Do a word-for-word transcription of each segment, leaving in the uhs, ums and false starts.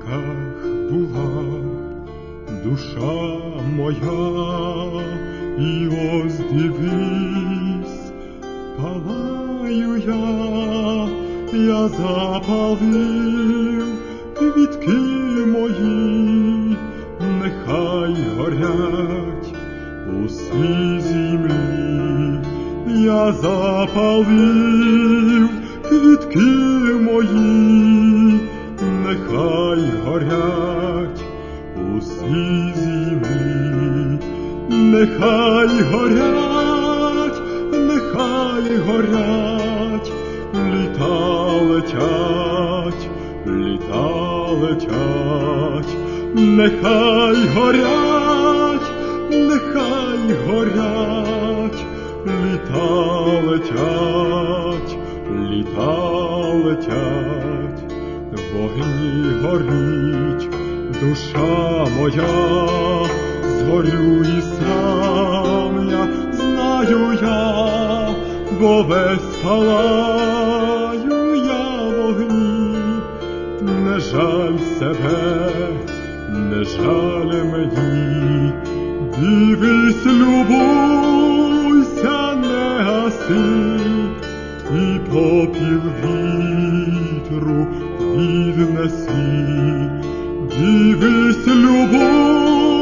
муках була душа моя, і ось дивись, палаю я, я запалив квітки мої, нехай горять усі землі. Я запалив квітки мої, нехай горять усі землі. Нехай горять, нехай горять, літа летять, літа летять. Нехай горять, нехай горять, літа летять, літа летять. В вогні горить душа моя, згорю і сам я, знаю я, бо весь палаю я в вогні. Не жаль себе, не жаль мені, дивись, любуйся, не гаси, і попіл вітру віднеси. Дивись,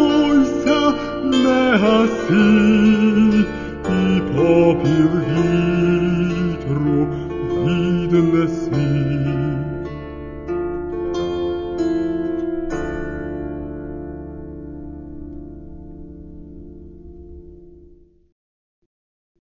любуйся, не гаси, і попіл вітру